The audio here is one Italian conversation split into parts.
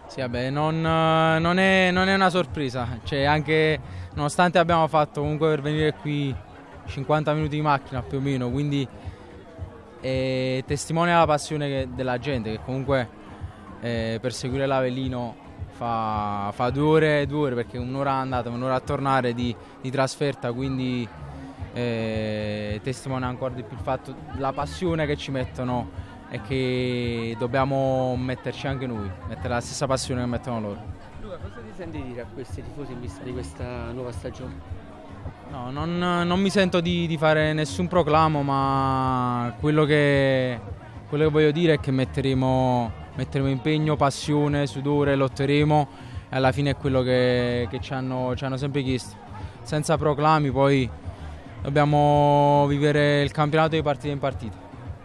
Sì, vabbè, non è una sorpresa, cioè, anche nonostante abbiamo fatto comunque per venire qui 50 minuti di macchina più o meno, quindi testimonia la passione della gente che comunque per seguire l'Avellino fa 2 ore perché un'ora andata, un'ora a tornare di trasferta, quindi testimonia ancora di più il fatto, la passione che ci mettono e che dobbiamo metterci anche noi, mettere la stessa passione che mettono loro. Luca, cosa ti senti dire a questi tifosi in vista di questa nuova stagione? No, non mi sento di fare nessun proclamo, ma quello che voglio dire è che metteremo impegno, passione, sudore, lotteremo e alla fine è quello che ci hanno sempre chiesto. Senza proclami, poi dobbiamo vivere il campionato di partita in partita.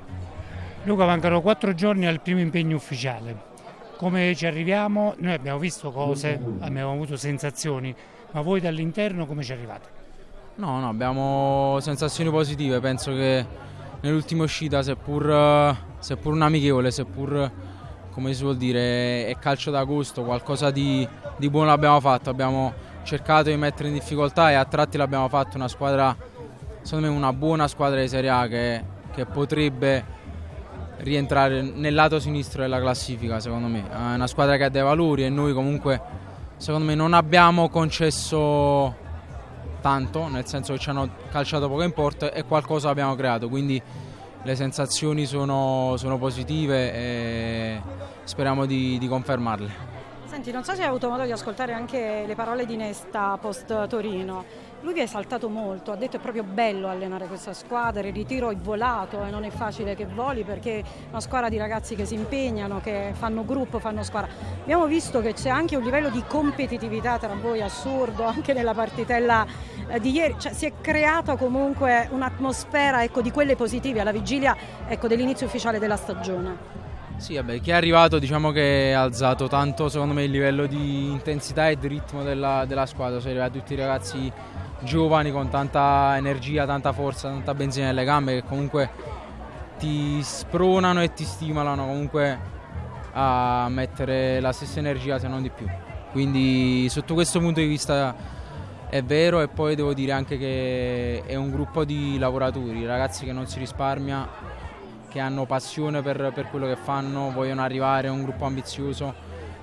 Luca, mancano 4 giorni al primo impegno ufficiale. Come ci arriviamo? Noi abbiamo visto cose, abbiamo avuto sensazioni, ma voi dall'interno come ci arrivate? No, abbiamo sensazioni positive, penso che nell'ultima uscita, seppur un amichevole, seppur, come si vuol dire, è calcio d'agosto, qualcosa di buono l'abbiamo fatto, abbiamo cercato di mettere in difficoltà e a tratti l'abbiamo fatto, una squadra, secondo me una buona squadra di Serie A che potrebbe rientrare nel lato sinistro della classifica, secondo me. È una squadra che ha dei valori e noi comunque, secondo me, non abbiamo concesso tanto, nel senso che ci hanno calciato poco in porta e qualcosa abbiamo creato, quindi le sensazioni sono positive e speriamo di confermarle. Senti, non so se hai avuto modo di ascoltare anche le parole di Nesta post Torino. Lui vi ha esaltato molto, ha detto è proprio bello allenare questa squadra, il ritiro è volato e non è facile che voli perché è una squadra di ragazzi che si impegnano, che fanno gruppo, fanno squadra. Abbiamo visto che c'è anche un livello di competitività tra voi assurdo, anche nella partitella di ieri, cioè, si è creata comunque un'atmosfera, ecco, di quelle positive alla vigilia, ecco, dell'inizio ufficiale della stagione. Sì, vabbè, chi è arrivato diciamo che ha alzato tanto secondo me il livello di intensità e di ritmo della squadra, sono arrivati tutti i ragazzi giovani con tanta energia, tanta forza, tanta benzina nelle gambe che comunque ti spronano e ti stimolano comunque a mettere la stessa energia se non di più, quindi sotto questo punto di vista è vero. E poi devo dire anche che è un gruppo di lavoratori, ragazzi che non si risparmia, che hanno passione per quello che fanno, vogliono arrivare, è un gruppo ambizioso,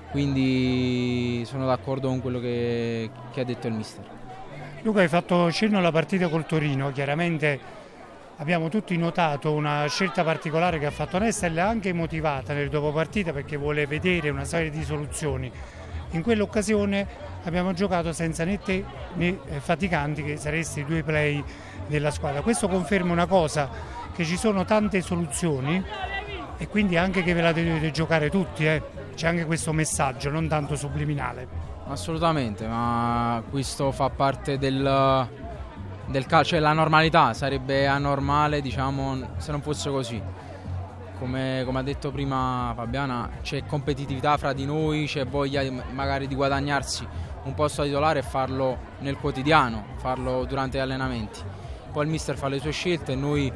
quindi sono d'accordo con quello che ha detto il mister. Luca, hai fatto cenno alla partita col Torino, chiaramente abbiamo tutti notato una scelta particolare che ha fatto Nesta e l'ha anche motivata nel dopopartita perché vuole vedere una serie di soluzioni. In quell'occasione abbiamo giocato senza né te né Faticanti, che sareste i 2 play della squadra. Questo conferma una cosa, che ci sono tante soluzioni e quindi anche che ve la dovete giocare tutti, c'è anche questo messaggio, non tanto subliminale. Assolutamente, ma questo fa parte del calcio, cioè la normalità, sarebbe anormale diciamo se non fosse così. Come ha detto prima Fabiana, c'è competitività fra di noi, c'è voglia magari di guadagnarsi un posto da titolare e farlo nel quotidiano, farlo durante gli allenamenti. Poi il mister fa le sue scelte e noi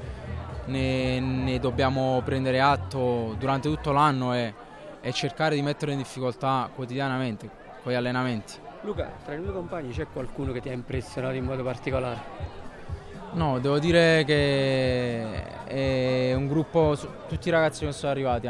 ne dobbiamo prendere atto durante tutto l'anno e cercare di metterlo in difficoltà quotidianamente con gli allenamenti. Luca, tra i tuoi compagni c'è qualcuno che ti ha impressionato in modo particolare? No, devo dire che è un gruppo, tutti i ragazzi che sono arrivati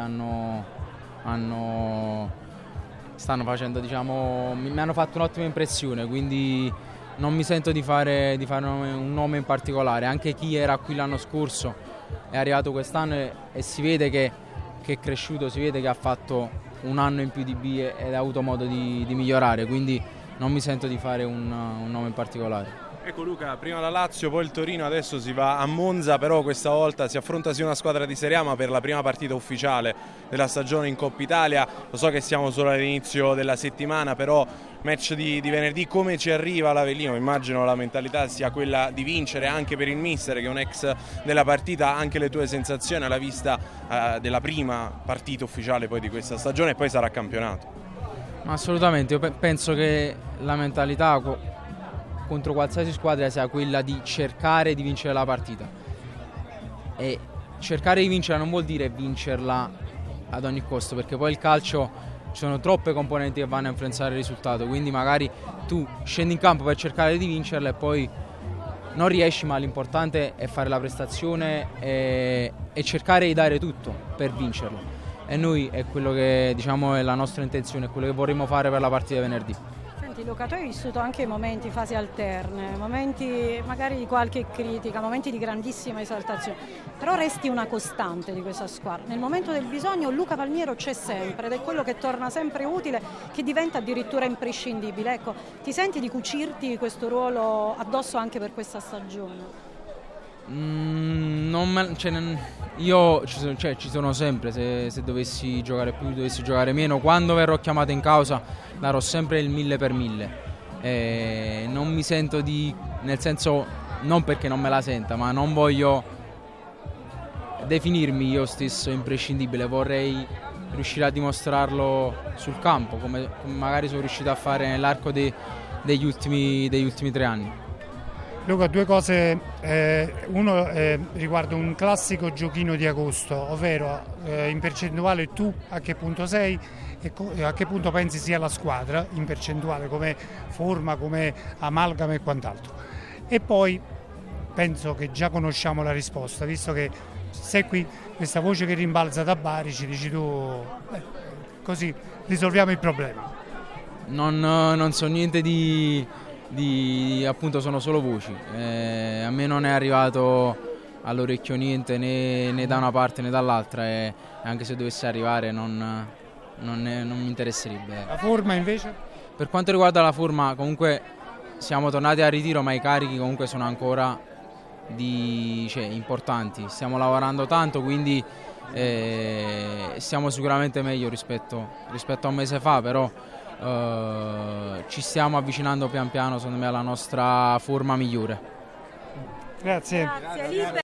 stanno facendo, diciamo, mi hanno fatto un'ottima impressione, quindi non mi sento di fare un nome in particolare. Anche chi era qui l'anno scorso è arrivato quest'anno e si vede che è cresciuto, si vede che ha fatto un anno in più di B ed ha avuto modo di migliorare, quindi non mi sento di fare un nome in particolare. Ecco Luca, prima la Lazio, poi il Torino, adesso si va a Monza, però questa volta si affronta sì una squadra di Serie A, ma per la prima partita ufficiale della stagione in Coppa Italia. Lo so che siamo solo all'inizio della settimana, però match di venerdì, come ci arriva l'Avellino? Immagino la mentalità sia quella di vincere anche per il mister, che è un ex della partita. Anche le tue sensazioni alla vista della prima partita ufficiale poi di questa stagione e poi sarà campionato? Assolutamente, io penso che la mentalità contro qualsiasi squadra sia quella di cercare di vincere la partita, e cercare di vincerla non vuol dire vincerla ad ogni costo, perché poi il calcio ci sono troppe componenti che vanno a influenzare il risultato, quindi magari tu scendi in campo per cercare di vincerla e poi non riesci, ma l'importante è fare la prestazione e cercare di dare tutto per vincerlo. E noi è quello che diciamo è la nostra intenzione, è quello che vorremmo fare per la partita di venerdì. Senti Luca, tu hai vissuto anche momenti, fasi alterne, momenti magari di qualche critica, momenti di grandissima esaltazione, però resti una costante di questa squadra. Nel momento del bisogno Luca Palmiero c'è sempre ed è quello che torna sempre utile, che diventa addirittura imprescindibile. Ecco, ti senti di cucirti questo ruolo addosso anche per questa stagione? Ci sono sempre, se dovessi giocare più, dovessi giocare meno, quando verrò chiamato in causa darò sempre il 1000 per 1000. Non mi sento nel senso, non perché non me la senta, ma non voglio definirmi io stesso imprescindibile, vorrei riuscire a dimostrarlo sul campo, come magari sono riuscito a fare nell'arco degli ultimi 3 anni. Luca, due cose, uno riguarda un classico giochino di agosto, ovvero in percentuale tu a che punto sei e a che punto pensi sia la squadra in percentuale, come forma, come amalgama e quant'altro. E poi penso che già conosciamo la risposta, visto che sei qui, questa voce che rimbalza da Bari ci dici tu, così risolviamo il problema. Non so niente appunto, sono solo voci, a me non è arrivato all'orecchio niente né da una parte né dall'altra, e anche se dovesse arrivare non mi interesserebbe. La forma invece? Per quanto riguarda la forma, comunque siamo tornati a ritiro, ma i carichi comunque sono ancora importanti, stiamo lavorando tanto, quindi siamo sicuramente meglio rispetto a un mese fa, però ci stiamo avvicinando pian piano secondo me alla nostra forma migliore. Grazie.